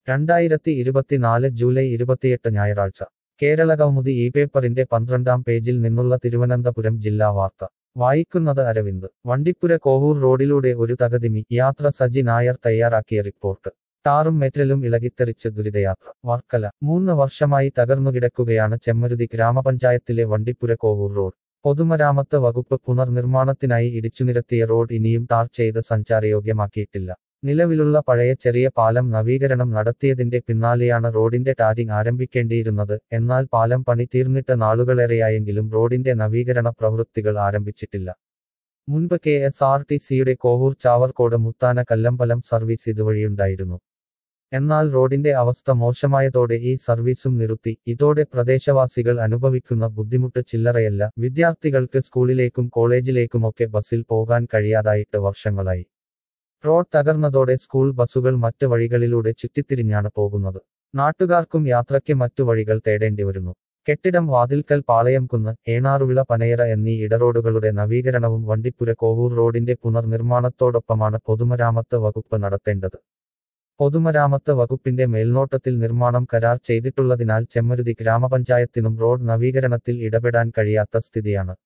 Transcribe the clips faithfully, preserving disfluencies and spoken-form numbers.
രണ്ടായിരത്തി ഇരുപത്തിനാല് ജൂലൈ ഇരുപത്തിയെട്ട് ഞായറാഴ്ച കേരള കൗമുദി ഈ പേപ്പറിന്റെ പന്ത്രണ്ടാം പേജിൽ നിന്നുള്ള തിരുവനന്തപുരം ജില്ലാ വാർത്ത വായിക്കുന്നത് അരവിന്ദ്. വണ്ടിപ്പുര കോവൂർ റോഡിലൂടെ ഒരു തകതിമി യാത്ര സജി നായർ തയ്യാറാക്കിയ റിപ്പോർട്ട്. ടാറും മെറ്റലും ഇളകിത്തെറിച്ച് ദുരിതയാത്ര. വർക്കല. മൂന്ന് വർഷമായി തകർന്നുകിടക്കുകയാണ് ചെമ്മരുതി ഗ്രാമപഞ്ചായത്തിലെ വണ്ടിപ്പുര കോവൂർ റോഡ്. പൊതുമരാമത്ത് വകുപ്പ് പുനർനിർമ്മാണത്തിനായി ഇടിച്ചുനിരത്തിയ റോഡ് ഇനിയും ടാർ ചെയ്ത് സഞ്ചാരയോഗ്യമാക്കിയിട്ടില്ല. നിലവിലുള്ള പഴയ ചെറിയ പാലം നവീകരണം നടത്തിയതിന്റെ പിന്നാലെയാണ് റോഡിന്റെ ടാറിംഗ് ആരംഭിക്കേണ്ടിയിരുന്നത്. എന്നാൽ പാലം പണി തീർന്നിട്ട് നാളുകളേറെയായെങ്കിലും റോഡിന്റെ നവീകരണ പ്രവൃത്തികൾ ആരംഭിച്ചിട്ടില്ല. മുൻപ് കെ എസ് ആർ ടി സിയുടെ കോവൂർ ചാവർക്കോട് മുത്താന കല്ലമ്പലം സർവീസ് ഇതുവഴിയുണ്ടായിരുന്നു. എന്നാൽ റോഡിന്റെ അവസ്ഥ മോശമായതോടെ ഈ സർവീസും നിർത്തി. ഇതോടെ പ്രദേശവാസികൾ അനുഭവിക്കുന്ന ബുദ്ധിമുട്ട് ചില്ലറയല്ല. വിദ്യാർത്ഥികൾക്ക് സ്കൂളിലേക്കും കോളേജിലേക്കുമൊക്കെ ബസ്സിൽ പോകാൻ കഴിയാതായിട്ട് വർഷങ്ങളായി. റോഡ് തകർന്നതോടെ സ്കൂൾ ബസ്സുകൾ മറ്റ് വഴികളിലൂടെ ചുറ്റിത്തിരിഞ്ഞാണ് പോകുന്നത്. നാട്ടുകാർക്കും യാത്രയ്ക്ക് മറ്റു വഴികൾ തേടേണ്ടി വരുന്നു. കെട്ടിടം വാതിൽക്കൽ പാളയംകുന്ന് ഏണാറുവിള പനയറ എന്നീ ഇടറോഡുകളുടെ നവീകരണവും വണ്ടിപ്പുര കോവൂർ റോഡിന്റെ പുനർനിർമ്മാണത്തോടൊപ്പമാണ് പൊതുമരാമത്ത് വകുപ്പ് നടത്തേണ്ടത്. പൊതുമരാമത്ത് വകുപ്പിന്റെ മേൽനോട്ടത്തിൽ നിർമ്മാണം കരാർ ചെയ്തിട്ടുള്ളതിനാൽ ചെമ്മരുതി ഗ്രാമപഞ്ചായത്തിനും റോഡ് നവീകരണത്തിൽ ഇടപെടാൻ കഴിയാത്ത സ്ഥിതിയാണ്.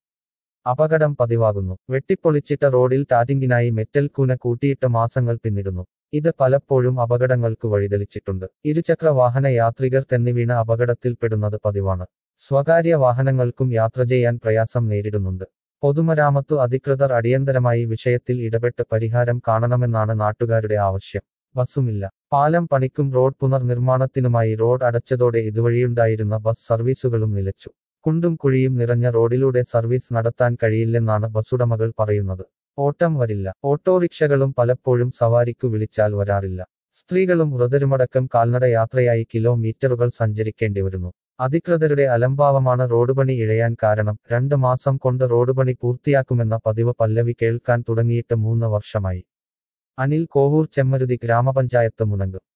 അപകടം പതിവാകുന്നു. വെട്ടിപ്പൊളിച്ചിട്ട റോഡിൽ ടാറ്റിംഗിനായി മെറ്റൽ കൂന കൂട്ടിയിട്ട് മാസങ്ങൾ പിന്നിടുന്നു. ഇത് പലപ്പോഴും അപകടങ്ങൾക്ക് വഴിതെളിച്ചിട്ടുണ്ട്. ഇരുചക്ര വാഹന യാത്രികർ തെന്നിവീണ അപകടത്തിൽപ്പെടുന്നത് പതിവാണ്. സ്വകാര്യ വാഹനങ്ങൾക്കും യാത്ര ചെയ്യാൻ പ്രയാസം നേരിടുന്നുണ്ട്. പൊതുമരാമത്തു അധികൃതർ അടിയന്തരമായി വിഷയത്തിൽ ഇടപെട്ട് പരിഹാരം കാണണമെന്നാണ് നാട്ടുകാരുടെ ആവശ്യം. ബസ്സുമില്ല. പാലം പണിക്കും റോഡ് പുനർനിർമ്മാണത്തിനുമായി റോഡ് അടച്ചതോടെ ഇതുവഴിയുണ്ടായിരുന്ന ബസ് സർവീസുകളും നിലച്ചു. കുണ്ടും കുഴിയും നിറഞ്ഞ റോഡിലൂടെ സർവീസ് നടത്താൻ കഴിയില്ലെന്നാണ് ബസ്സുടമകൾ പറയുന്നത്. ഓട്ടം വരില്ല. ഓട്ടോറിക്ഷകളും പലപ്പോഴും സവാരിക്കു വിളിച്ചാൽ വരാറില്ല. സ്ത്രീകളും വൃദ്ധരുമടക്കം കാൽനട യാത്രയായി കിലോമീറ്ററുകൾ സഞ്ചരിക്കേണ്ടി വരുന്നു. അധികൃതരുടെ അലംഭാവമാണ് റോഡ് പണി ഇഴയാൻ കാരണം. രണ്ട് മാസം കൊണ്ട് റോഡ് പണി പൂർത്തിയാക്കുമെന്ന പതിവ് പല്ലവി കേൾക്കാൻ തുടങ്ങിയിട്ട് മൂന്ന് വർഷമായി. അനിൽ കോവൂർ, ചെമ്മരുതി ഗ്രാമപഞ്ചായത്ത് മുനങ്ങ്.